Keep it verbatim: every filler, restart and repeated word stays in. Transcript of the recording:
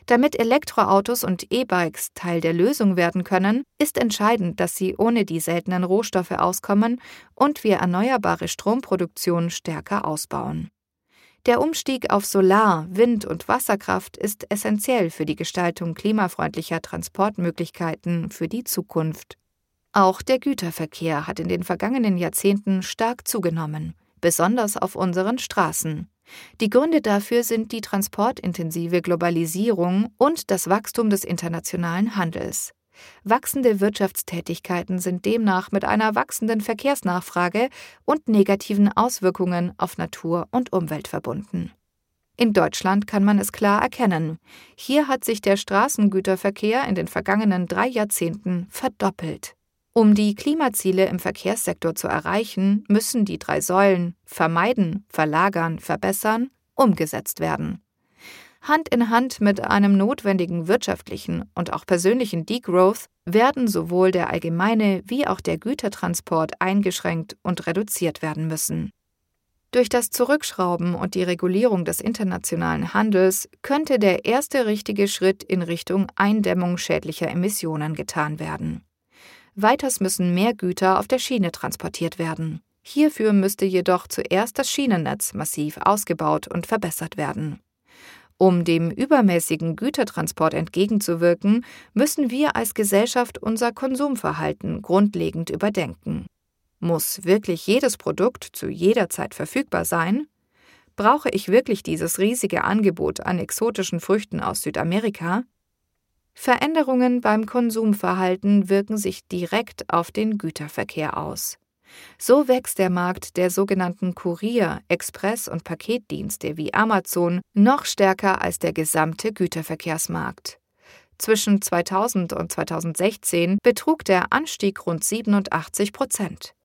Damit Elektroautos und E-Bikes Teil der Lösung werden können, ist entscheidend, dass sie ohne die seltenen Rohstoffe auskommen und wir erneuerbare Stromproduktion stärker ausbauen. Der Umstieg auf Solar-, Wind- und Wasserkraft ist essentiell für die Gestaltung klimafreundlicher Transportmöglichkeiten für die Zukunft. Auch der Güterverkehr hat in den vergangenen Jahrzehnten stark zugenommen, besonders auf unseren Straßen. Die Gründe dafür sind die transportintensive Globalisierung und das Wachstum des internationalen Handels. Wachsende Wirtschaftstätigkeiten sind demnach mit einer wachsenden Verkehrsnachfrage und negativen Auswirkungen auf Natur und Umwelt verbunden. In Deutschland kann man es klar erkennen. Hier hat sich der Straßengüterverkehr in den vergangenen drei Jahrzehnten verdoppelt. Um die Klimaziele im Verkehrssektor zu erreichen, müssen die drei Säulen vermeiden, verlagern, verbessern umgesetzt werden. Hand in Hand mit einem notwendigen wirtschaftlichen und auch persönlichen Degrowth werden sowohl der allgemeine wie auch der Gütertransport eingeschränkt und reduziert werden müssen. Durch das Zurückschrauben und die Regulierung des internationalen Handels könnte der erste richtige Schritt in Richtung Eindämmung schädlicher Emissionen getan werden. Weiters müssen mehr Güter auf der Schiene transportiert werden. Hierfür müsste jedoch zuerst das Schienennetz massiv ausgebaut und verbessert werden. Um dem übermäßigen Gütertransport entgegenzuwirken, müssen wir als Gesellschaft unser Konsumverhalten grundlegend überdenken. Muss wirklich jedes Produkt zu jeder Zeit verfügbar sein? Brauche ich wirklich dieses riesige Angebot an exotischen Früchten aus Südamerika? Veränderungen beim Konsumverhalten wirken sich direkt auf den Güterverkehr aus. So wächst der Markt der sogenannten Kurier-, Express- und Paketdienste wie Amazon noch stärker als der gesamte Güterverkehrsmarkt. Zwischen zweitausend und zweitausendsechzehn betrug der Anstieg rund siebenundachtzig Prozent.